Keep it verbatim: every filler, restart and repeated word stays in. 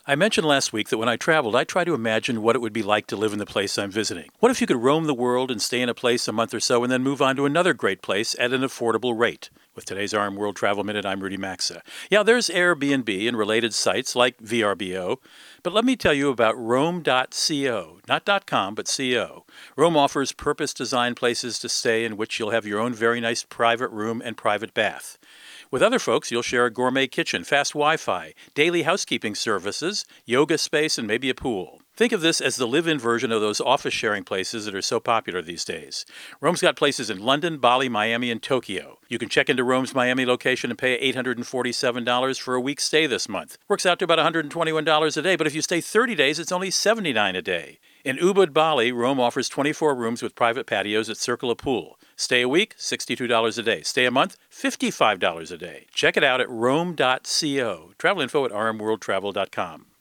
I mentioned last week that when I traveled, I try to imagine what it would be like to live in the place I'm visiting. What if you could roam the world and stay in a place a month or so and then move on to another great place at an affordable rate? With today's R M World Travel Minute, I'm Rudy Maxa. Yeah, there's Airbnb and related sites like V R B O, but let me tell you about Roam dot co. Not .com, but .co. Roam offers purpose-designed places to stay in which you'll have your own very nice private room and private bath. With other folks, you'll share a gourmet kitchen, fast Wi-Fi, daily housekeeping services, yoga space, and maybe a pool. Think of this as the live-in version of those office-sharing places that are so popular these days. Roam's got places in London, Bali, Miami, and Tokyo. You can check into Roam's Miami location and pay eight hundred forty-seven dollars for a week's stay this month. Works out to about one hundred twenty-one dollars a day, but if you stay thirty days, it's only seventy-nine dollars a day. In Ubud, Bali, Roam offers twenty-four rooms with private patios that circle a pool. Stay a week, sixty-two dollars a day. Stay a month, fifty-five dollars a day. Check it out at Roam dot co. Travel info at r m world travel dot com.